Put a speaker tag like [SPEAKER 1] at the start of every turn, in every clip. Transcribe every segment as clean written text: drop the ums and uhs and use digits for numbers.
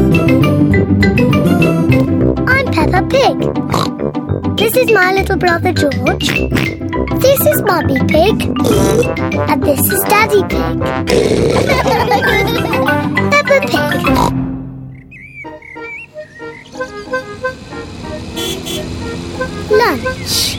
[SPEAKER 1] I'm Peppa Pig. This is my little brother George. This is Mummy Pig. And this is Daddy Pig. Peppa Pig. Lunch.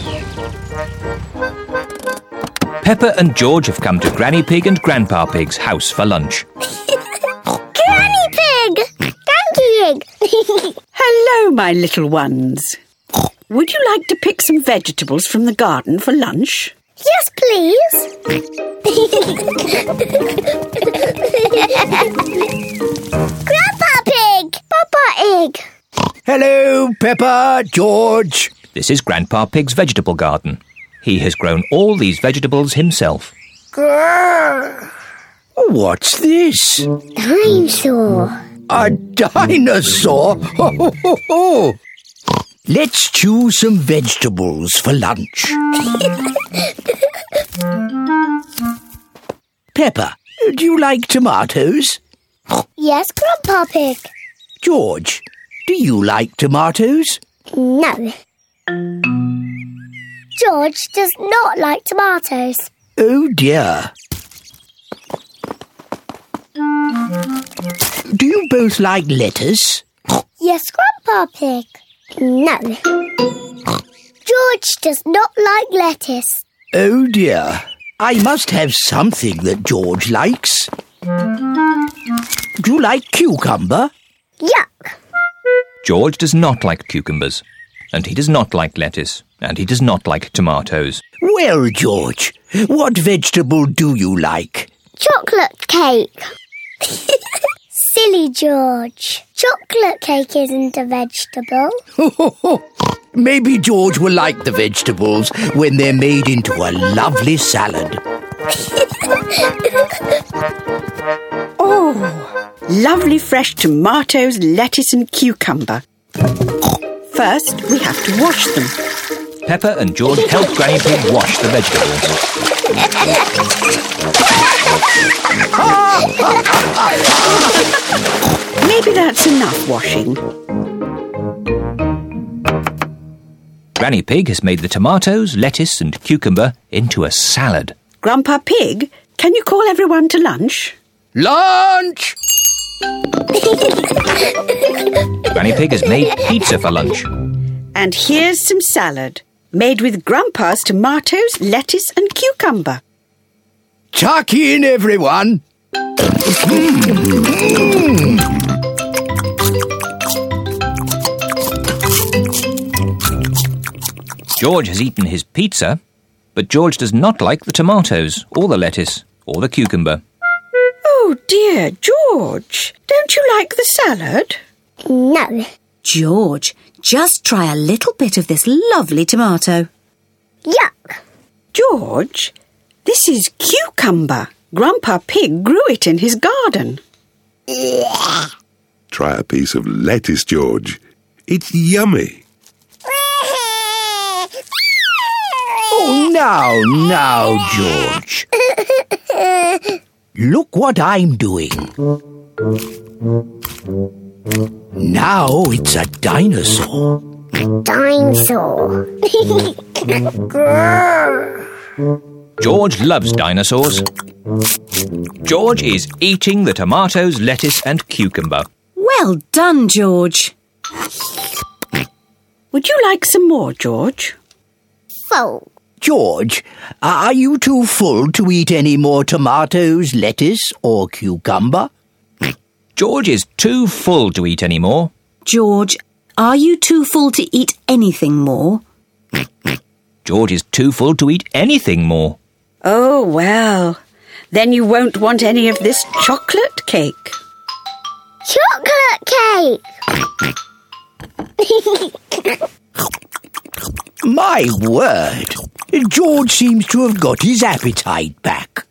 [SPEAKER 2] Peppa and George have come to Granny Pig and Grandpa Pig's house for lunch.
[SPEAKER 1] Granny Pig! Granny Pig!
[SPEAKER 3] Hello, my little ones. Would you like to pick some vegetables from the garden for lunch?
[SPEAKER 1] Yes, please. Grandpa Pig! Papa Egg!
[SPEAKER 4] Hello, Peppa, George.
[SPEAKER 2] This is Grandpa Pig's vegetable garden. He has grown all these vegetables himself.
[SPEAKER 4] Grrr. What's this?
[SPEAKER 1] Dinosaur.
[SPEAKER 4] A dinosaur? Ho, ho, ho, ho. Let's choose some vegetables for lunch. Peppa, do you like tomatoes?
[SPEAKER 1] Yes, Grandpa Pig.
[SPEAKER 4] George, do you like tomatoes?
[SPEAKER 1] No. George does not like tomatoes.
[SPEAKER 4] Oh dear. Do you both like lettuce?
[SPEAKER 1] Yes, Grandpa Pig. No. George does not like lettuce.
[SPEAKER 4] Oh dear. I must have something that George likes. Do you like cucumber?
[SPEAKER 1] Yuck.
[SPEAKER 2] George does not like cucumbers, and he does not like lettuce, and he does not like tomatoes.
[SPEAKER 4] Well, George, what vegetable do you like?
[SPEAKER 1] Chocolate cake. Silly George. Chocolate cake isn't a vegetable.
[SPEAKER 4] Maybe George will like the vegetables when they're made into a lovely salad.
[SPEAKER 3] Oh, lovely fresh tomatoes, lettuce and cucumber. First, we have to wash them.
[SPEAKER 2] Peppa and George help Granny Pig wash the vegetables.
[SPEAKER 3] Maybe that's enough washing.
[SPEAKER 2] Granny Pig has made the tomatoes, lettuce and cucumber into a salad.
[SPEAKER 3] Grandpa Pig, can you call everyone to lunch?
[SPEAKER 4] Lunch!
[SPEAKER 2] Granny Pig has made pizza for lunch.
[SPEAKER 3] And here's some salad, made with Grandpa's tomatoes, lettuce and cucumber.
[SPEAKER 4] Tuck in, everyone.
[SPEAKER 2] George has eaten his pizza, but George does not like the tomatoes, or the lettuce, or the cucumber.
[SPEAKER 3] Oh dear, George, don't you like the salad?
[SPEAKER 1] No.
[SPEAKER 5] George, just try a little bit of this lovely tomato.
[SPEAKER 1] Yuck.
[SPEAKER 3] George, this is cucumber. Grandpa Pig grew it in his garden.
[SPEAKER 6] Try a piece of lettuce, George. It's yummy.
[SPEAKER 4] Oh, now, George. Look what I'm doing. Now it's a dinosaur.
[SPEAKER 1] Dinosaur. Grrr.
[SPEAKER 2] George loves dinosaurs. George is eating the tomatoes, lettuce and cucumber.
[SPEAKER 5] Well done, George.
[SPEAKER 3] Would you like some more, George?
[SPEAKER 1] Full.
[SPEAKER 4] George, are you too full to eat any more tomatoes, lettuce or cucumber?
[SPEAKER 2] George is too full to eat any more.
[SPEAKER 5] George, are you too full to eat anything more?
[SPEAKER 2] George is too full to eat anything more.
[SPEAKER 3] Oh, well, then you won't want any of this chocolate cake.
[SPEAKER 1] Chocolate cake.
[SPEAKER 4] My word, George seems to have got his appetite back.